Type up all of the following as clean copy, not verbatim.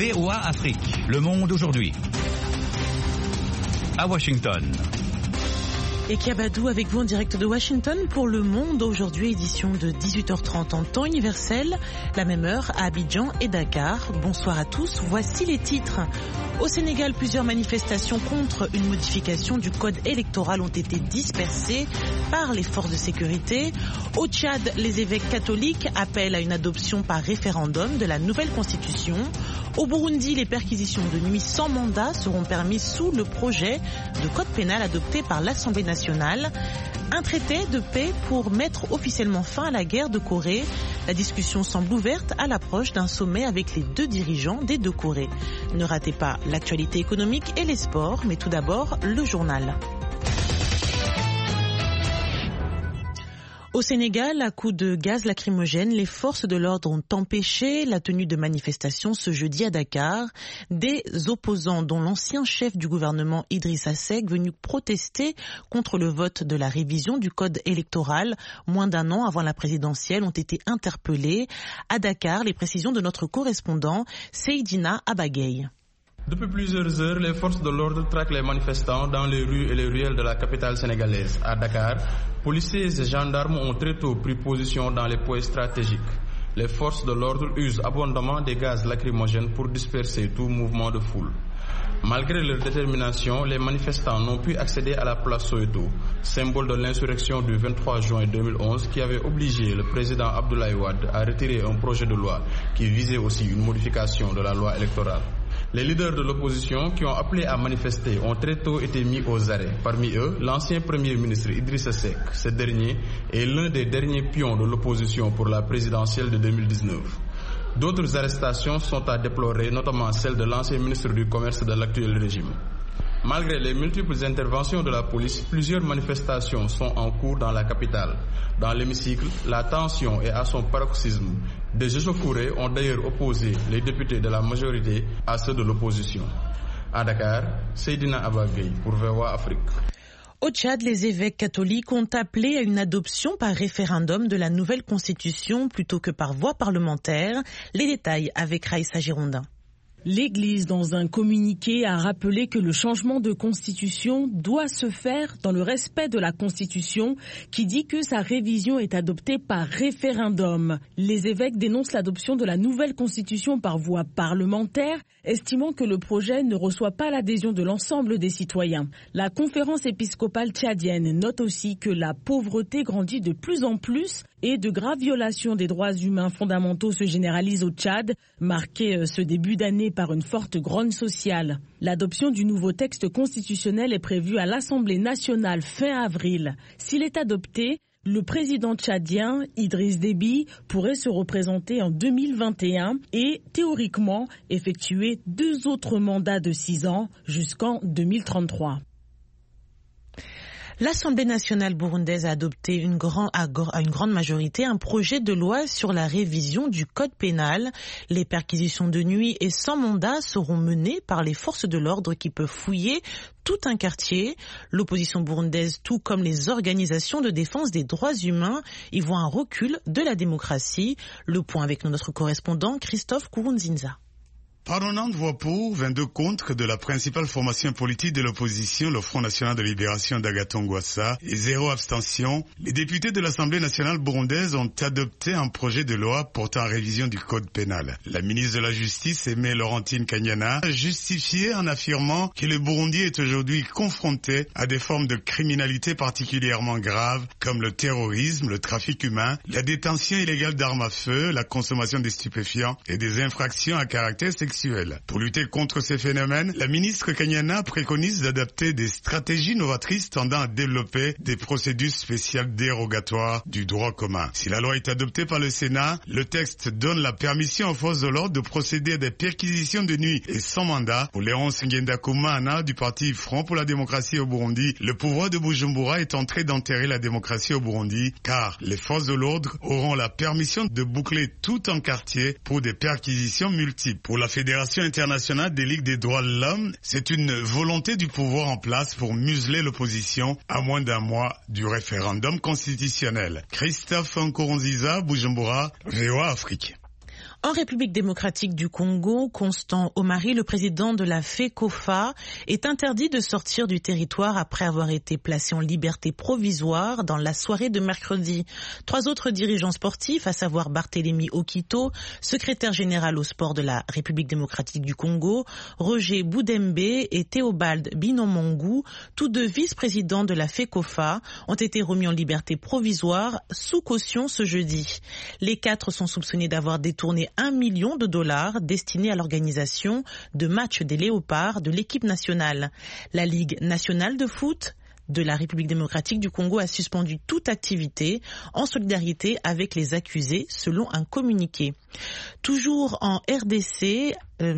VOA Afrique. Le monde aujourd'hui. À Washington. Et Kiabadou avec vous en direct de Washington pour Le Monde aujourd'hui, édition de 18h30 en temps universel, la même heure à Abidjan et Dakar. Bonsoir à tous, voici les titres. Au Sénégal, plusieurs manifestations contre une modification du code électoral ont été dispersées par les forces de sécurité. Au Tchad, les évêques catholiques appellent à une adoption par référendum de la nouvelle constitution. Au Burundi, les perquisitions de nuit sans mandat seront permises sous le projet de code pénal adopté par l'Assemblée nationale. Un traité de paix pour mettre officiellement fin à la guerre de Corée. La discussion semble ouverte à l'approche d'un sommet avec les deux dirigeants des deux Corées. Ne ratez pas l'actualité économique et les sports, mais tout d'abord le journal. Au Sénégal, à coups de gaz lacrymogène, les forces de l'ordre ont empêché la tenue de manifestations ce jeudi à Dakar. Des opposants, dont l'ancien chef du gouvernement Idrissa Seck, venus protester contre le vote de la révision du code électoral moins d'un an avant la présidentielle, ont été interpellés. À Dakar, les précisions de notre correspondant Seydina Abagay. Depuis plusieurs heures, les forces de l'ordre traquent les manifestants dans les rues et les ruelles de la capitale sénégalaise. À Dakar, policiers et gendarmes ont très tôt pris position dans les points stratégiques. Les forces de l'ordre usent abondamment des gaz lacrymogènes pour disperser tout mouvement de foule. Malgré leur détermination, les manifestants n'ont pu accéder à la place Soweto, symbole de l'insurrection du 23 juin 2011 qui avait obligé le président Abdoulaye Wade à retirer un projet de loi qui visait aussi une modification de la loi électorale. Les leaders de l'opposition qui ont appelé à manifester ont très tôt été mis aux arrêts. Parmi eux, l'ancien premier ministre Idrissa Seck. Ce dernier est l'un des derniers pions de l'opposition pour la présidentielle de 2019. D'autres arrestations sont à déplorer, notamment celle de l'ancien ministre du Commerce de l'actuel régime. Malgré les multiples interventions de la police, plusieurs manifestations sont en cours dans la capitale. Dans l'hémicycle, la tension est à son paroxysme. Des échauffourées ont d'ailleurs opposé les députés de la majorité à ceux de l'opposition. À Dakar, Seydina Abagay pour VOA Afrique. Au Tchad, les évêques catholiques ont appelé à une adoption par référendum de la nouvelle constitution plutôt que par voie parlementaire. Les détails avec Raïssa Girondin. L'Église, dans un communiqué, a rappelé que le changement de constitution doit se faire dans le respect de la Constitution qui dit que sa révision est adoptée par référendum. Les évêques dénoncent l'adoption de la nouvelle constitution par voie parlementaire, estimant que le projet ne reçoit pas l'adhésion de l'ensemble des citoyens. La conférence épiscopale tchadienne note aussi que la pauvreté grandit de plus en plus et de graves violations des droits humains fondamentaux se généralisent au Tchad, marqué ce début d'année par une forte grogne sociale. L'adoption du nouveau texte constitutionnel est prévue à l'Assemblée nationale fin avril. S'il est adopté, le président tchadien, Idriss Déby, pourrait se représenter en 2021 et, théoriquement, effectuer 2 autres mandats de 6 ans jusqu'en 2033. L'Assemblée nationale burundaise a adopté à une grande majorité un projet de loi sur la révision du code pénal. Les perquisitions de nuit et sans mandat seront menées par les forces de l'ordre qui peuvent fouiller tout un quartier. L'opposition burundaise, tout comme les organisations de défense des droits humains, y voient un recul de la démocratie. Le point avec notre correspondant Christophe Kourounzinza. 90 voix pour, 22 contre de la principale formation politique de l'opposition, le Front National de Libération d'Agathon Rwasa, et 0 abstention, les députés de l'Assemblée nationale burundaise ont adopté un projet de loi portant à révision du code pénal. La ministre de la Justice, Aimée Laurentine Kanyana, a justifié en affirmant que le Burundi est aujourd'hui confronté à des formes de criminalité particulièrement graves comme le terrorisme, le trafic humain, la détention illégale d'armes à feu, la consommation de stupéfiants et des infractions à caractère sexuel. Pour lutter contre ces phénomènes, la ministre Kanyana préconise d'adapter des stratégies novatrices tendant à développer des procédures spéciales dérogatoires du droit commun. Si la loi est adoptée par le Sénat, le texte donne la permission aux forces de l'ordre de procéder à des perquisitions de nuit et sans mandat. Pour Léonce Ngendakumana du parti Front pour la démocratie au Burundi, le pouvoir de Bujumbura est en train d'enterrer la démocratie au Burundi car les forces de l'ordre auront la permission de boucler tout un quartier pour des perquisitions multiples. Pour la Fédération internationale des ligues des droits de l'homme, c'est une volonté du pouvoir en place pour museler l'opposition à moins d'un mois du référendum constitutionnel. Christophe Nkurunziza, Bujumbura, VOA Afrique. En République démocratique du Congo, Constant Omari, le président de la FECOFA, est interdit de sortir du territoire après avoir été placé en liberté provisoire dans la soirée de mercredi. 3 autres dirigeants sportifs, à savoir Barthélémy Okito, secrétaire général au sport de la République démocratique du Congo, Roger Boudembe et Théobald Binomongu, tous deux vice-présidents de la FECOFA, ont été remis en liberté provisoire sous caution ce jeudi. Les 4 sont soupçonnés d'avoir détourné $1 million destinés à l'organisation de matchs des Léopards de l'équipe nationale. La Ligue nationale de foot de la République démocratique du Congo a suspendu toute activité en solidarité avec les accusés, selon un communiqué. Toujours en RDC,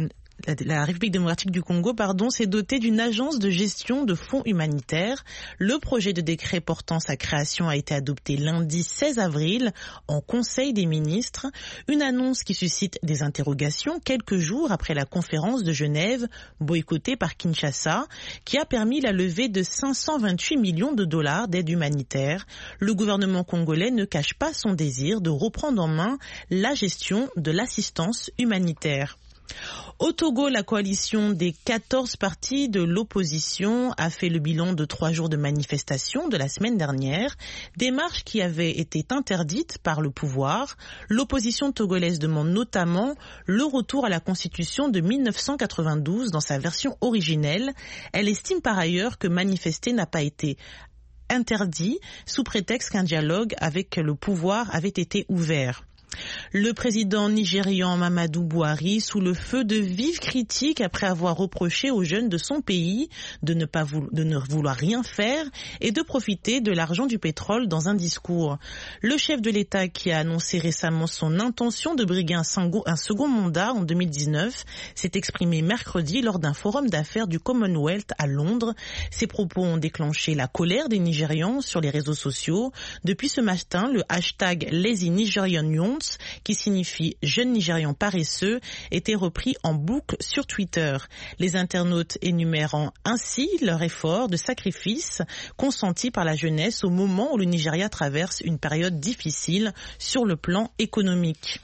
la République démocratique du Congo, s'est dotée d'une agence de gestion de fonds humanitaires. Le projet de décret portant sa création a été adopté lundi 16 avril en Conseil des ministres. Une annonce qui suscite des interrogations quelques jours après la conférence de Genève, boycottée par Kinshasa, qui a permis la levée de $528 millions d'aide humanitaire. Le gouvernement congolais ne cache pas son désir de reprendre en main la gestion de l'assistance humanitaire. Au Togo, la coalition des 14 partis de l'opposition a fait le bilan de 3 jours de manifestations de la semaine dernière, des marches qui avaient été interdites par le pouvoir. L'opposition togolaise demande notamment le retour à la constitution de 1992 dans sa version originelle. Elle estime par ailleurs que manifester n'a pas été interdit sous prétexte qu'un dialogue avec le pouvoir avait été ouvert. Le président nigérian Mamadou Buhari sous le feu de vives critiques après avoir reproché aux jeunes de son pays de ne vouloir rien faire et de profiter de l'argent du pétrole dans un discours. Le chef de l'État, qui a annoncé récemment son intention de briguer un second mandat en 2019, s'est exprimé mercredi lors d'un forum d'affaires du Commonwealth à Londres. Ses propos ont déclenché la colère des Nigérians sur les réseaux sociaux. Depuis ce matin, le hashtag Lazy Nigerian Youths, qui signifie jeunes Nigérians paresseux, était repris en boucle sur Twitter. Les internautes énumérant ainsi leur effort de sacrifice consenti par la jeunesse au moment où le Nigeria traverse une période difficile sur le plan économique.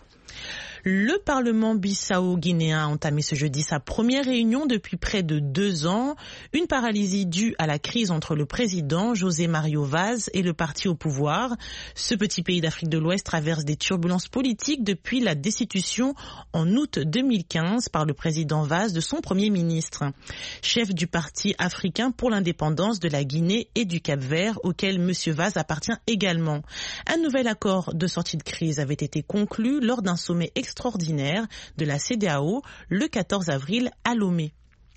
Le Parlement bissau-guinéen a entamé ce jeudi sa première réunion depuis près de 2 ans. Une paralysie due à la crise entre le président José Mario Vaz et le parti au pouvoir. Ce petit pays d'Afrique de l'Ouest traverse des turbulences politiques depuis la destitution en août 2015 par le président Vaz de son premier ministre. Chef du parti africain pour l'indépendance de la Guinée et du Cap-Vert, auquel M. Vaz appartient également. Un nouvel accord de sortie de crise avait été conclu lors d'un sommet extraordinaire de la CEDEAO le 14 avril à Lomé.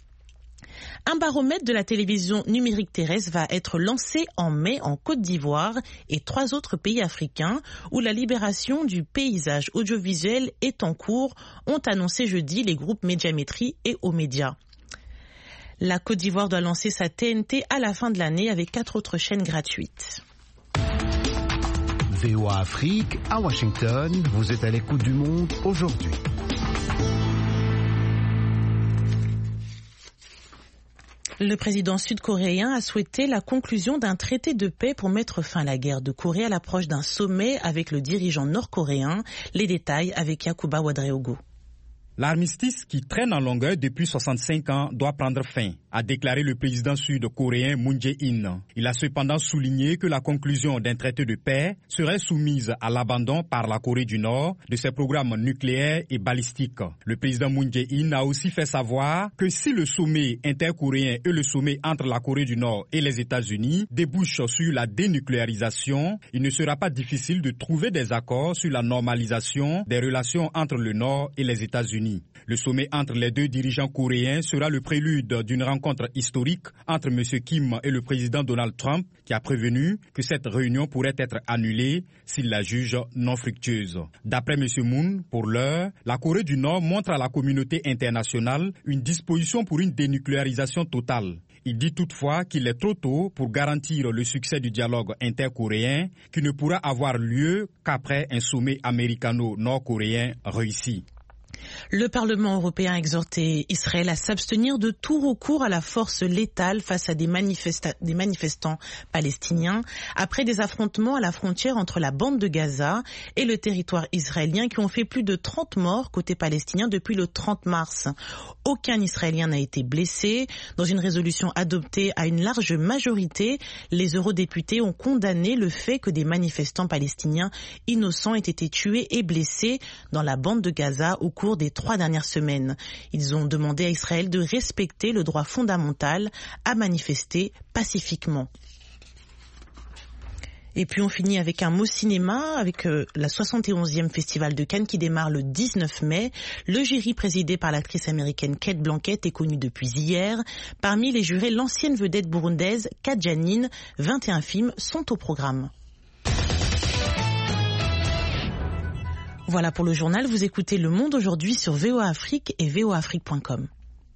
Un baromètre de la télévision numérique terrestre va être lancé en mai en Côte d'Ivoire et 3 autres pays africains où la libération du paysage audiovisuel est en cours, ont annoncé jeudi les groupes Médiamétrie et Omédia. La Côte d'Ivoire doit lancer sa TNT à la fin de l'année avec 4 autres chaînes gratuites. VOA Afrique, à Washington, vous êtes à l'écoute du monde aujourd'hui. Le président sud-coréen a souhaité la conclusion d'un traité de paix pour mettre fin à la guerre de Corée à l'approche d'un sommet avec le dirigeant nord-coréen. Les détails avec Yacouba Ouedraogo. L'armistice qui traîne en longueur depuis 65 ans doit prendre fin, a déclaré le président sud-coréen Moon Jae-in. Il a cependant souligné que la conclusion d'un traité de paix serait soumise à l'abandon par la Corée du Nord de ses programmes nucléaires et balistiques. Le président Moon Jae-in a aussi fait savoir que si le sommet intercoréen et le sommet entre la Corée du Nord et les États-Unis débouchent sur la dénucléarisation, il ne sera pas difficile de trouver des accords sur la normalisation des relations entre le Nord et les États-Unis. Le sommet entre les 2 dirigeants coréens sera le prélude d'une rencontre historique entre M. Kim et le président Donald Trump, qui a prévenu que cette réunion pourrait être annulée s'il la juge non fructueuse. D'après M. Moon, pour l'heure, la Corée du Nord montre à la communauté internationale une disposition pour une dénucléarisation totale. Il dit toutefois qu'il est trop tôt pour garantir le succès du dialogue intercoréen qui ne pourra avoir lieu qu'après un sommet américano-nord-coréen réussi. Le Parlement européen a exhorté Israël à s'abstenir de tout recours à la force létale face à des manifestants palestiniens après des affrontements à la frontière entre la bande de Gaza et le territoire israélien qui ont fait plus de 30 morts côté palestinien depuis le 30 mars. Aucun Israélien n'a été blessé. Dans une résolution adoptée à une large majorité, les eurodéputés ont condamné le fait que des manifestants palestiniens innocents aient été tués et blessés dans la bande de Gaza au cours des 3 dernières semaines. Ils ont demandé à Israël de respecter le droit fondamental à manifester pacifiquement. Et puis on finit avec un mot cinéma, avec la 71e Festival de Cannes qui démarre le 19 mai. Le jury présidé par l'actrice américaine Cate Blanchett est connu depuis hier. Parmi les jurés, l'ancienne vedette burundaise Kat Janine. 21 films sont au programme. Voilà pour le journal, vous écoutez Le Monde aujourd'hui sur VOA Afrique et voaafrique.com.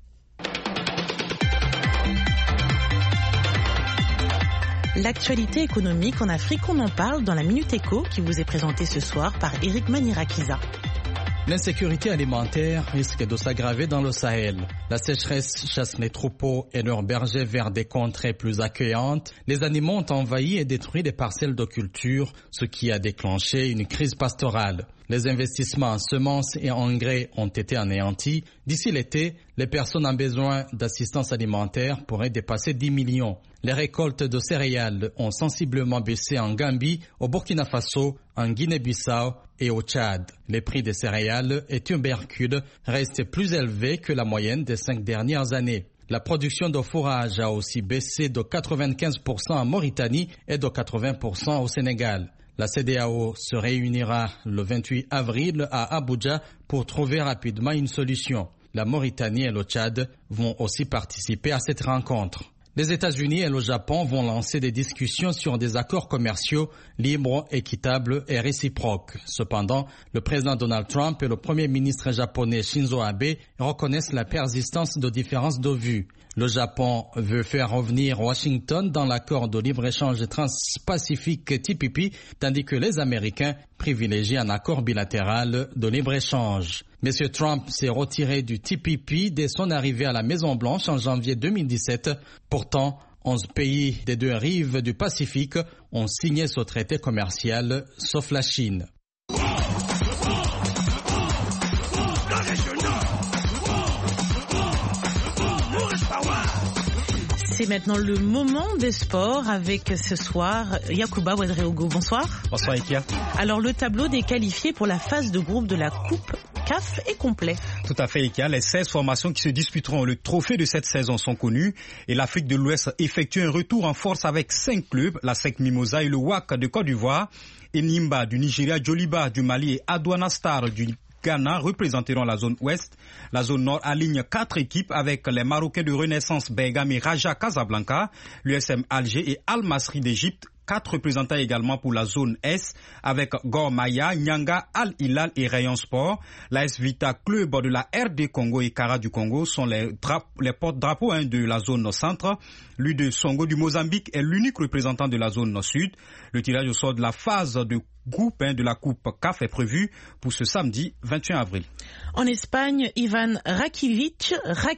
L'actualité économique en Afrique, on en parle dans la Minute Éco qui vous est présentée ce soir par Eric Manirakiza. L'insécurité alimentaire risque de s'aggraver dans le Sahel. La sécheresse chasse les troupeaux et leurs bergers vers des contrées plus accueillantes. Les animaux ont envahi et détruit des parcelles de culture, ce qui a déclenché une crise pastorale. Les investissements en semences et engrais ont été anéantis. D'ici l'été, les personnes en besoin d'assistance alimentaire pourraient dépasser 10 millions. Les récoltes de céréales ont sensiblement baissé en Gambie, au Burkina Faso, en Guinée-Bissau et au Tchad. Les prix des céréales et tubercules restent plus élevés que la moyenne des 5 dernières années. La production de fourrage a aussi baissé de 95% en Mauritanie et de 80% au Sénégal. La CEDEAO se réunira le 28 avril à Abuja pour trouver rapidement une solution. La Mauritanie et le Tchad vont aussi participer à cette rencontre. Les États-Unis et le Japon vont lancer des discussions sur des accords commerciaux libres, équitables et réciproques. Cependant, le président Donald Trump et le premier ministre japonais Shinzo Abe reconnaissent la persistance de différences de vues. Le Japon veut faire revenir Washington dans l'accord de libre-échange transpacifique TPP, tandis que les Américains privilégient un accord bilatéral de libre-échange. M. Trump s'est retiré du TPP dès son arrivée à la Maison-Blanche en janvier 2017. Pourtant, 11 pays des 2 rives du Pacifique ont signé ce traité commercial, sauf la Chine. C'est maintenant le moment des sports avec ce soir Yacouba Ouedraogo. Bonsoir. Bonsoir Ikia. Alors le tableau des qualifiés pour la phase de groupe de la Coupe CAF est complet. Tout à fait Ikia. Les 16 formations qui se disputeront le trophée de cette saison sont connues et l'Afrique de l'Ouest effectue un retour en force avec 5 clubs, la SEC Mimosa et le WAC de Côte d'Ivoire, Enimba du Nigeria, Joliba du Mali et Adouana Star du Ghana représenteront la zone ouest. La zone nord aligne 4 équipes avec les Marocains de Renaissance Bergame et Raja Casablanca, l'USM Alger et Al Masry d'Égypte. 4 représentants également pour la zone Est avec Gor Mahia, Nyanga, Al Hilal et Rayon Sport. L'AS Vita Club de la RD Congo et Kara du Congo sont les porte-drapeaux de la zone centre. L'U2 Songo du Mozambique est l'unique représentant de la zone sud. Le tirage au sort de la phase de groupe de la Coupe CAF est prévu pour ce samedi 21 avril. En Espagne, Ivan Rakitic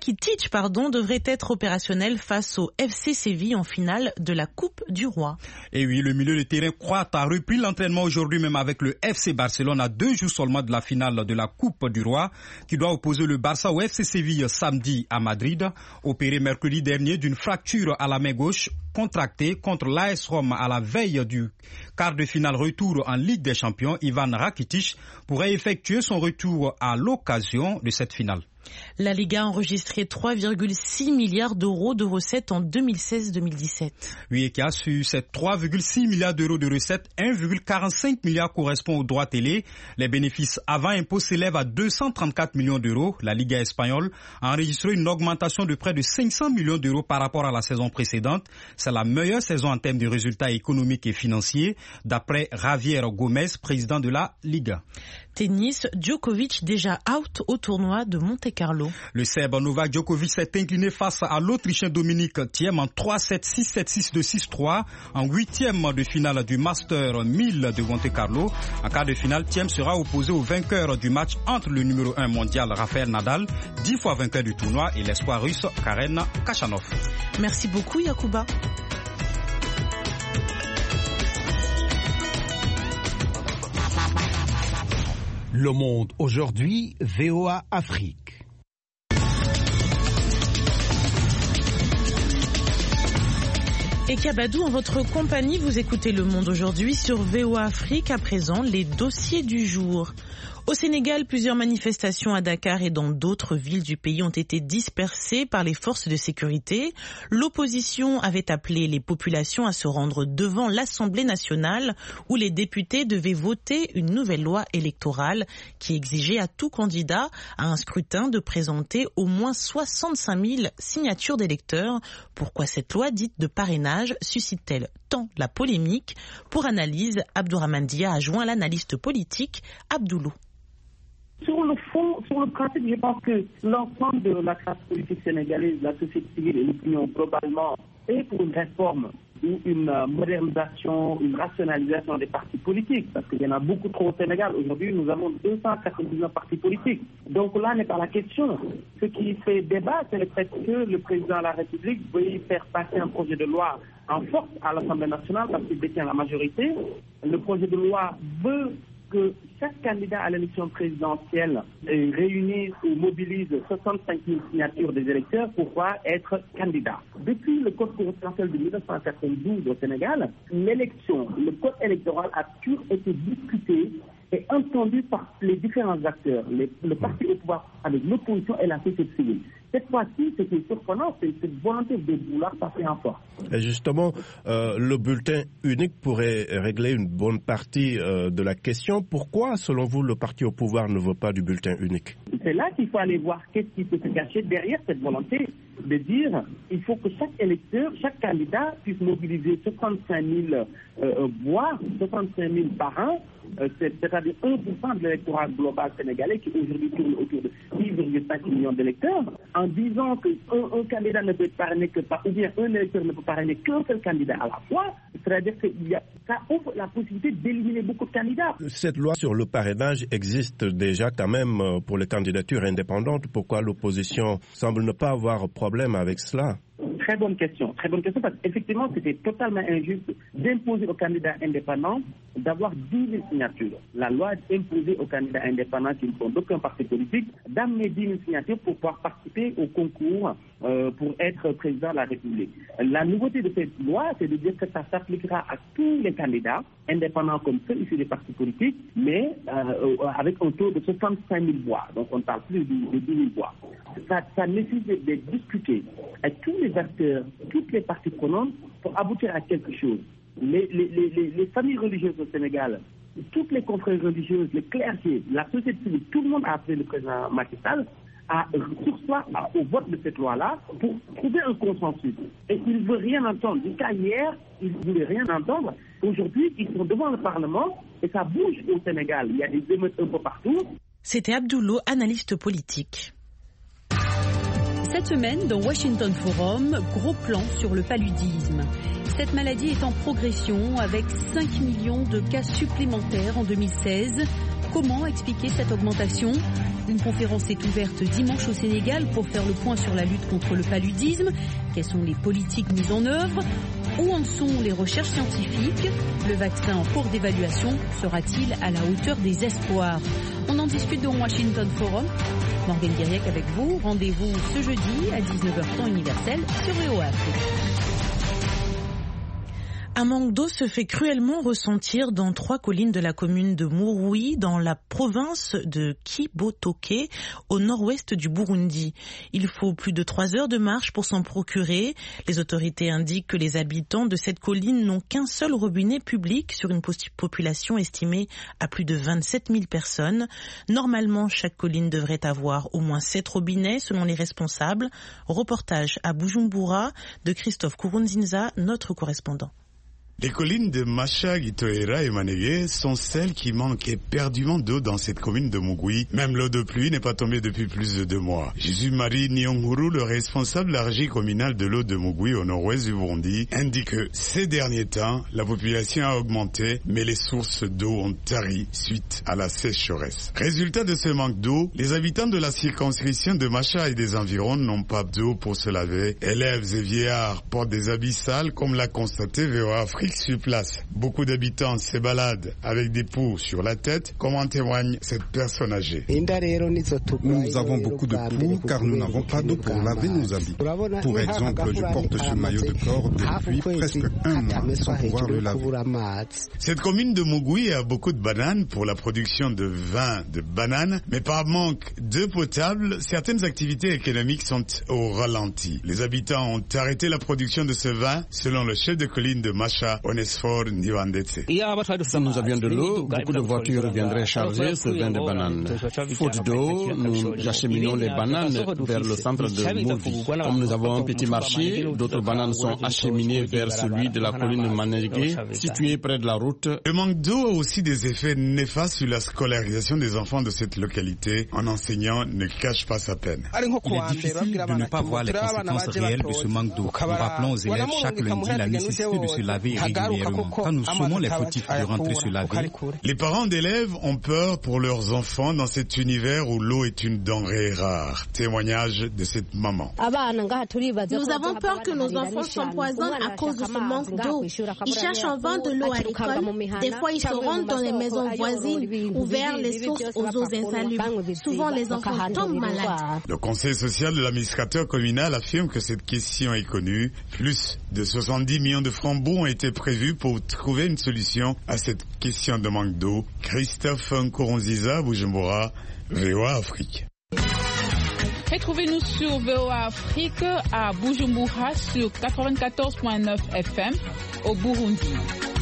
devrait être opérationnel face au FC Séville en finale de la Coupe du Roi. Et oui, le milieu de terrain croate a repris l'entraînement aujourd'hui même avec le FC Barcelone à 2 jours seulement de la finale de la Coupe du Roi qui doit opposer le Barça au FC Séville samedi à Madrid. Opéré mercredi dernier d'une fracture à la main gauche contractée contre l'AS Rome à la veille du quart de finale retour en Ligue des Champions, Ivan Rakitic pourrait effectuer son retour à l'occasion de cette finale. La Liga a enregistré 3,6 milliards d'euros de recettes en 2016-2017. Oui, et qui a su ces 3,6 milliards d'euros de recettes, 1,45 milliard correspond aux droits télé. Les bénéfices avant impôt s'élèvent à 234 millions d'euros. La Liga espagnole a enregistré une augmentation de près de 500 millions d'euros par rapport à la saison précédente. C'est la meilleure saison en termes de résultats économiques et financiers, d'après Javier Gomez, président de la Liga. Tennis, Djokovic déjà out au tournoi de Monte-Carlo. Le Serbe Novak Djokovic s'est incliné face à l'Autrichien Dominic Thiem en 3-7, 6-7, 6-2, 6-3 en 8e de finale du Master 1000 de Monte-Carlo. En quart de finale, Thiem sera opposé au vainqueur du match entre le numéro 1 mondial Rafael Nadal, 10 fois vainqueur du tournoi, et l'espoir russe Karen Khachanov. Merci beaucoup Yacouba. Le Monde aujourd'hui, VOA Afrique. Et Kabadou, en votre compagnie, vous écoutez Le Monde aujourd'hui sur VOA Afrique. À présent, les dossiers du jour. Au Sénégal, plusieurs manifestations à Dakar et dans d'autres villes du pays ont été dispersées par les forces de sécurité. L'opposition avait appelé les populations à se rendre devant l'Assemblée nationale où les députés devaient voter une nouvelle loi électorale qui exigeait à tout candidat à un scrutin de présenter au moins 65 000 signatures d'électeurs. Pourquoi cette loi dite de parrainage suscite-t-elle tant la polémique? Pour analyse, Abdourahmane Dia a joint l'analyste politique Abdoulou. Sur le fond, sur le principe, je pense que l'ensemble de la classe politique sénégalaise, la société civile et l'opinion globalement est pour une réforme ou une modernisation, une rationalisation des partis politiques, parce qu'il y en a beaucoup trop au Sénégal. Aujourd'hui, nous avons 299 partis politiques. Donc là n'est pas la question. Ce qui fait débat, c'est le fait que le président de la République veuille faire passer un projet de loi en force à l'Assemblée nationale parce qu'il détient la majorité. Le projet de loi veut que chaque candidat à l'élection présidentielle réunisse ou mobilise 65 000 signatures des électeurs pour pouvoir être candidat. Depuis le code constitutionnel de 1992 au Sénégal, le code électoral a toujours été discuté et entendu par les différents acteurs, le parti au pouvoir avec l'opposition et la société civile. Cette fois-ci, ce qui est surprenant, c'est cette volonté de vouloir passer en force. Et justement, le bulletin unique pourrait régler une bonne partie de la question. Pourquoi, selon vous, le parti au pouvoir ne veut pas du bulletin unique? C'est là qu'il faut aller voir qu'est-ce qui peut se cacher derrière cette volonté de dire il faut que chaque électeur, chaque candidat puisse mobiliser 65 000 voix, 65 000 par an, c'est-à-dire 1% de l'électorat global sénégalais qui aujourd'hui tourne autour de 6,5 millions d'électeurs, en disant qu'un candidat ne peut être parrainé que par, ou bien un électeur ne peut parrainer qu'un seul candidat à la fois, c'est-à-dire que ça ouvre la possibilité d'éliminer beaucoup de candidats. Cette loi sur le parrainage existe déjà quand même pour les candidatures indépendantes. Pourquoi l'opposition semble ne pas avoir problème avec cela? Très bonne question parce qu'effectivement c'était totalement injuste d'imposer aux candidats indépendants d'avoir 10 000 signatures. La loi imposait aux candidats indépendants qui ne sont d'aucun parti politique d'amener 10 000 signatures pour pouvoir participer au concours pour être président de la République. La nouveauté de cette loi, c'est de dire que ça s'appliquera à tous les candidats, indépendants comme ceux issus des partis politiques, mais avec un taux de 65 000 voix. Donc on ne parle plus de 10 000 voix. Ça nécessite d'être discuté avec tous les acteurs, toutes les parties prenantes pour aboutir à quelque chose. Les familles religieuses au Sénégal, toutes les confréries religieuses, les clergés, la société civile, tout le monde a appelé le président Macky Sall à sursoir au vote de cette loi-là pour trouver un consensus. Et il ne veut rien entendre. Jusqu'à hier, il ne voulait rien entendre. Aujourd'hui, ils sont devant le Parlement et ça bouge au Sénégal. Il y a des émeutes un peu partout. C'était Abdoulou, analyste politique. Cette semaine, dans Washington Forum, gros plan sur le paludisme. Cette maladie est en progression avec 5 millions de cas supplémentaires en 2016. Comment expliquer cette augmentation? Une conférence est ouverte dimanche au Sénégal pour faire le point sur la lutte contre le paludisme. Quelles sont les politiques mises en œuvre? Où en sont les recherches scientifiques? Le vaccin en cours d'évaluation sera-t-il à la hauteur des espoirs? On en discute dans Washington Forum. Morgane Guiriec avec vous. Rendez-vous ce jeudi à 19h temps universel sur VOA Afrique. Un manque d'eau se fait cruellement ressentir dans 3 collines de la commune de Mouroui, dans la province de Kibotoké, au nord-ouest du Burundi. Il faut plus de 3 heures de marche pour s'en procurer. Les autorités indiquent que les habitants de cette colline n'ont qu'un seul robinet public sur une population estimée à plus de 27 000 personnes. Normalement, chaque colline devrait avoir au moins 7 robinets selon les responsables. Reportage à Bujumbura de Christophe Kurunzinza, notre correspondant. Les collines de Macha, Gitoera et Manégué sont celles qui manquent éperdument d'eau dans cette commune de Mugui. Même l'eau de pluie n'est pas tombée depuis plus de 2 mois. Jésus-Marie Nyonguru, le responsable de la régie communale de l'eau de Mugui au nord-ouest du Burundi, indique que ces derniers temps, la population a augmenté, mais les sources d'eau ont tari suite à la sécheresse. Résultat de ce manque d'eau, les habitants de la circonscription de Macha et des environs n'ont pas d'eau pour se laver. Élèves et vieillards portent des habits sales, comme l'a constaté VOA Afrique sur place. Beaucoup d'habitants se baladent avec des poux sur la tête, comme en témoigne cette personne âgée. Nous avons beaucoup de poux car nous n'avons pas d'eau pour laver nos habits. Pour exemple, je porte ce maillot de corps depuis presque 1 mois sans pouvoir le laver. Cette commune de Mugui a beaucoup de bananes pour la production de vin de bananes, mais par manque d'eau potable, certaines activités économiques sont au ralenti. Les habitants ont arrêté la production de ce vin, selon le chef de colline de Macha, Onesphore Ndiwandetse. Si nous avions de l'eau, beaucoup de voitures viendraient charger ce vin de bananes. Faute d'eau, nous acheminons les bananes vers le centre de Mourvi. Comme nous avons un petit marché, d'autres bananes sont acheminées vers celui de la colline Manégué, situé près de la route. Le manque d'eau a aussi des effets néfastes sur la scolarisation des enfants de cette localité. Un enseignant ne cache pas sa peine. Il est difficile de ne pas voir les conséquences réelles de ce manque d'eau. Nous rappelons aux élèves chaque lundi la nécessité de se laver régulièrement. Quand nous sommons les fautifs de rentrer se laver. Les parents d'élèves ont peur pour leurs enfants dans cet univers où l'eau est une denrée rare. Témoignage de cette maman. Nous avons peur que nos enfants s'empoisonnent à cause de ce manque d'eau. Ils cherchent en vain de l'eau à l'école. Des fois, ils se rendent dans les maisons voisines ou vers les sources aux eaux insalubres. Souvent, les enfants tombent malades. Le conseil social de l'administrateur communal affirme que cette question est connue. Plus de 70 millions de francs bons ont été prévus pour trouver une solution à cette question de manque d'eau. Christophe Nkoronziza, Bujumbura, VOA Afrique. Retrouvez-nous sur VOA Afrique à Bujumbura sur 94.9 FM au Burundi.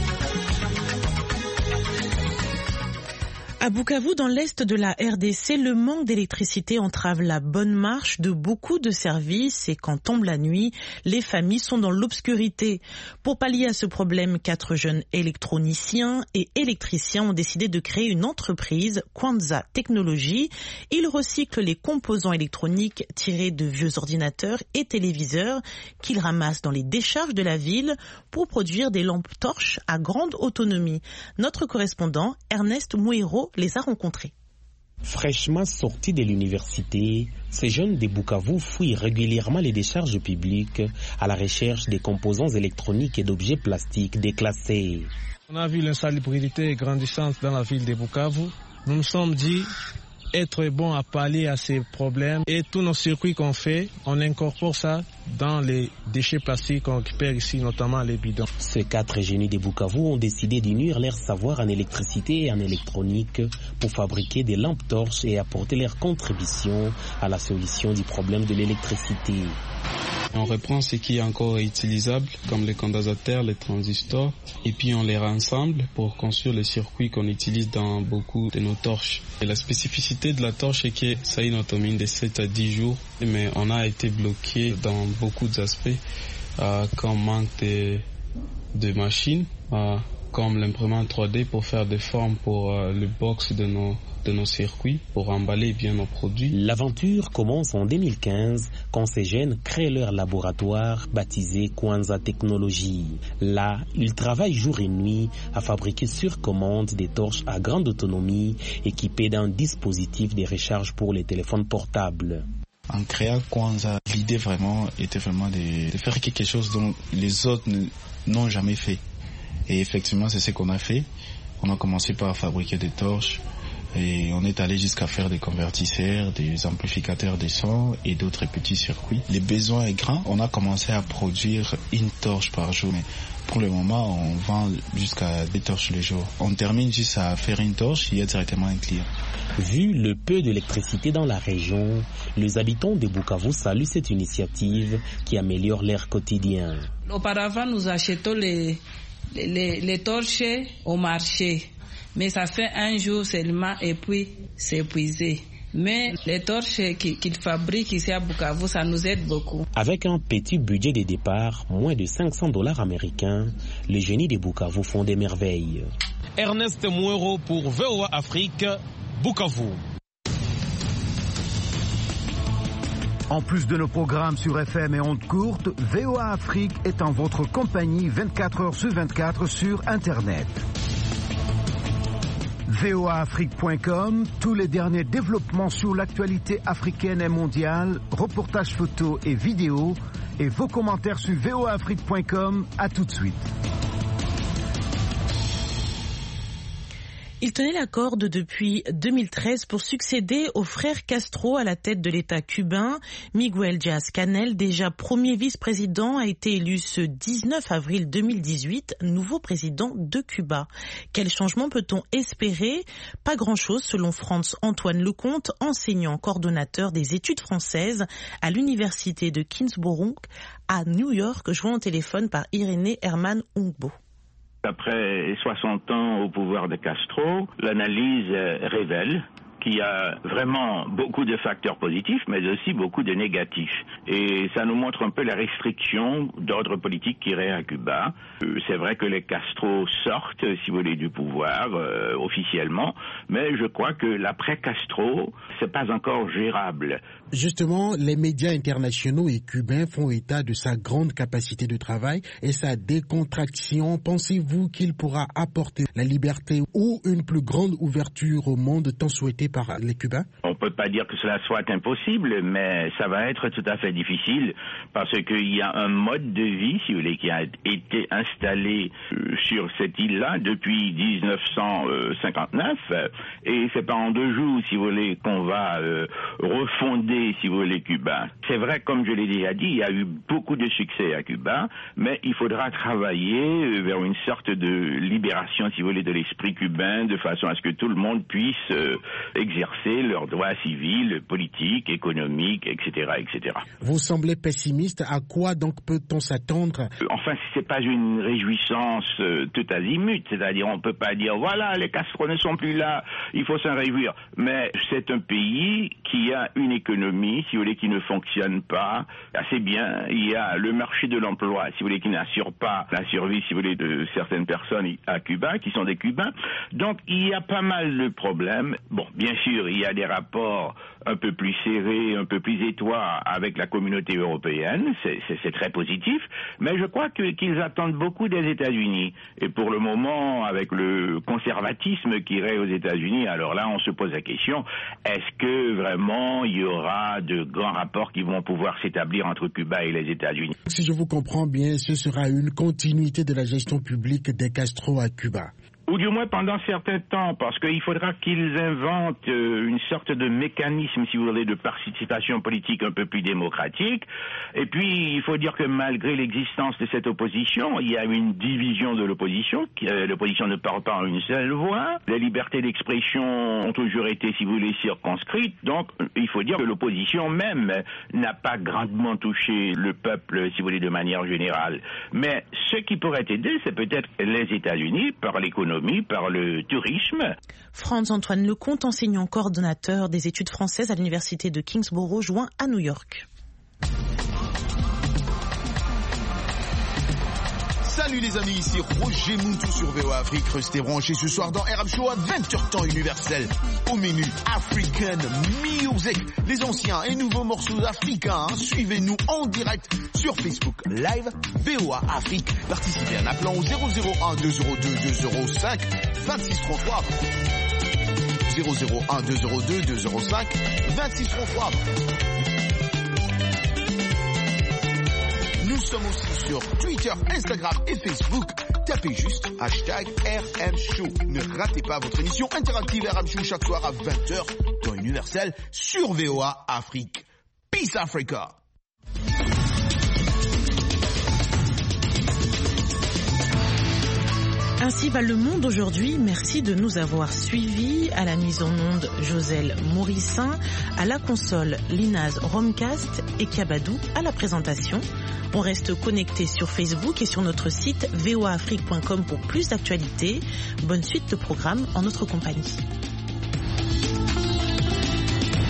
À Bukavu, dans l'est de la RDC, le manque d'électricité entrave la bonne marche de beaucoup de services et quand tombe la nuit, les familles sont dans l'obscurité. Pour pallier à ce problème, 4 jeunes électroniciens et électriciens ont décidé de créer une entreprise, Kwanza Technologies. Ils recyclent les composants électroniques tirés de vieux ordinateurs et téléviseurs qu'ils ramassent dans les décharges de la ville pour produire des lampes torches à grande autonomie. Notre correspondant, Ernest Mouiro, les a rencontrés. Fraîchement sortis de l'université, ces jeunes de Bukavu fouillent régulièrement les décharges publiques à la recherche des composants électroniques et d'objets plastiques déclassés. On a vu l'insalubrité grandissante dans la ville de Bukavu. Nous nous sommes dit être bon à pallier à ces problèmes et tous nos circuits qu'on fait, on incorpore ça dans les déchets plastiques qu'on récupère ici, notamment les bidons. Ces 4 génies de Bukavu ont décidé d'unir leur savoir en électricité et en électronique pour fabriquer des lampes torches et apporter leur contribution à la solution du problème de l'électricité. On reprend ce qui est encore utilisable, comme les condensateurs, les transistors, et puis on les rassemble pour construire les circuits qu'on utilise dans beaucoup de nos torches. Et la spécificité de la torche est que ça a une autonomie de 7 à 10 jours, mais on a été bloqué dans beaucoup d'aspects, comme manque de machines, comme l'imprimante 3D pour faire des formes pour le box de nos circuits, pour emballer bien nos produits. L'aventure commence en 2015 quand ces jeunes créent leur laboratoire baptisé Kwanza Technologies. Là, ils travaillent jour et nuit à fabriquer sur commande des torches à grande autonomie équipées d'un dispositif de recharge pour les téléphones portables. En créant Kwanza, l'idée était vraiment de faire quelque chose dont les autres n'ont jamais fait. Et effectivement, c'est ce qu'on a fait. On a commencé par fabriquer des torches et on est allé jusqu'à faire des convertisseurs, des amplificateurs de son et d'autres petits circuits. Les besoins est grand. On a commencé à produire une torche par jour. Mais pour le moment, on vend jusqu'à 2 torches le jour. On termine juste à faire une torche, il y a directement un client. Vu le peu d'électricité dans la région, les habitants de Bukavu saluent cette initiative qui améliore leur quotidien. Auparavant, nous achetons les torches au marché, mais ça fait un jour seulement et puis c'est épuisé. Mais les torches qu'ils fabriquent ici à Bukavu, ça nous aide beaucoup. Avec un petit budget de départ, moins de $500 américains, les génies de Bukavu font des merveilles. Ernest Mouero pour VOA Afrique, Bukavu. En plus de nos programmes sur FM et ondes courtes, VOA Afrique est en votre compagnie 24 heures sur 24 sur Internet. voaafrique.com, tous les derniers développements sur l'actualité africaine et mondiale, reportages photos et vidéos, et vos commentaires sur voaafrique.com. À tout de suite. Il tenait la corde depuis 2013 pour succéder au frère Castro à la tête de l'État cubain. Miguel Díaz-Canel, déjà premier vice-président, a été élu ce 19 avril 2018, nouveau président de Cuba. Quel changement peut-on espérer? Pas grand-chose selon Franz-Antoine Lecomte, enseignant coordonnateur des études françaises à l'université de Kingsborough à New York, joint au téléphone par Irénée Herman Ungbo. Après 60 ans au pouvoir de Castro, l'analyse révèle qu'il y a vraiment beaucoup de facteurs positifs, mais aussi beaucoup de négatifs. Et ça nous montre un peu la restriction d'ordre politique qui règne à Cuba. C'est vrai que les Castro sortent, si vous voulez, du pouvoir officiellement, mais je crois que l'après-Castro, c'est pas encore gérable. Justement, les médias internationaux et cubains font état de sa grande capacité de travail et sa décontraction. Pensez-vous qu'il pourra apporter la liberté ou une plus grande ouverture au monde tant souhaité par les Cubains? On ne peut pas dire que cela soit impossible, mais ça va être tout à fait difficile parce qu'il y a un mode de vie, si vous voulez, qui a été installé sur cette île-là depuis 1959 et c'est pas en 2 jours, si vous voulez, qu'on va refonder, si vous voulez, Cuba. C'est vrai, comme je l'ai déjà dit, il y a eu beaucoup de succès à Cuba, mais il faudra travailler vers une sorte de libération, si vous voulez, de l'esprit cubain, de façon à ce que tout le monde puisse exercer leurs droits civils, politiques, économiques, etc., etc. Vous semblez pessimiste. À quoi donc peut-on s'attendre? Enfin, c'est pas une réjouissance tout azimut, c'est-à-dire on peut pas dire voilà, les Castro ne sont plus là, il faut s'en réjouir. Mais c'est un pays qui a une économie, si vous voulez, qui ne fonctionne pas assez bien. Il y a le marché de l'emploi, si vous voulez, qui n'assure pas la survie, si vous voulez, de certaines personnes à Cuba, qui sont des Cubains. Donc, il y a pas mal de problèmes. Bon, bien sûr, il y a des rapports un peu plus serrés, un peu plus étroits avec la communauté européenne. C'est très positif. Mais je crois qu'ils attendent beaucoup des États-Unis. Et pour le moment, avec le conservatisme qui règne aux États-Unis, alors là, on se pose la question, est-ce que vraiment il y aura de grands rapports qui vont pouvoir s'établir entre Cuba et les États-Unis? Si je vous comprends bien, ce sera une continuité de la gestion publique des Castro à Cuba. Ou du moins pendant certains temps, parce qu'il faudra qu'ils inventent une sorte de mécanisme, si vous voulez, de participation politique un peu plus démocratique. Et puis, il faut dire que malgré l'existence de cette opposition, il y a une division de l'opposition. L'opposition ne parle pas en une seule voix. Les libertés d'expression ont toujours été, si vous voulez, circonscrites. Donc, il faut dire que l'opposition même n'a pas grandement touché le peuple, si vous voulez, de manière générale. Mais ce qui pourrait aider, c'est peut-être les États-Unis, par l'économie, par le tourisme. Franz-Antoine Lecomte, enseignant coordonnateur des études françaises à l'université de Kingsborough, joint à New York. Salut les amis, ici Roger Moutou sur VOA Afrique. Restez branchés ce soir dans RM Show à 20h temps universel. Au menu African Music, les anciens et nouveaux morceaux africains. Suivez-nous en direct sur Facebook Live VOA Afrique. Participez en appelant au 001 202 205 2633. 001 202 205 2633. Nous sommes aussi sur Twitter, Instagram et Facebook. Tapez juste #RMShow. Ne ratez pas votre émission interactive RM Show chaque soir à 20h dans Universel sur VOA Afrique. Peace Africa. Ainsi va le monde aujourd'hui. Merci de nous avoir suivis. À la mise en onde, Joselle Mourissin. À la console, Linaz Romcast et Kiabadou à la présentation. On reste connecté sur Facebook et sur notre site voaafrique.com pour plus d'actualités. Bonne suite de programme en notre compagnie.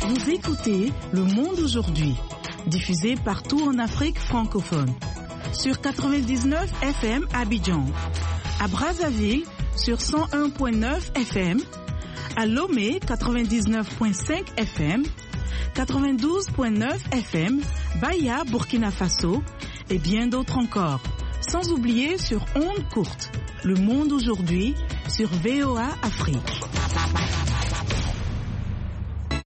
Vous écoutez Le Monde aujourd'hui, diffusé partout en Afrique francophone. Sur 99 FM à Abidjan, à Brazzaville sur 101.9 FM, à Lomé 99.5 FM, 92.9 FM, Baya, Burkina Faso et bien d'autres encore. Sans oublier sur ondes courtes, Le Monde aujourd'hui sur VOA Afrique.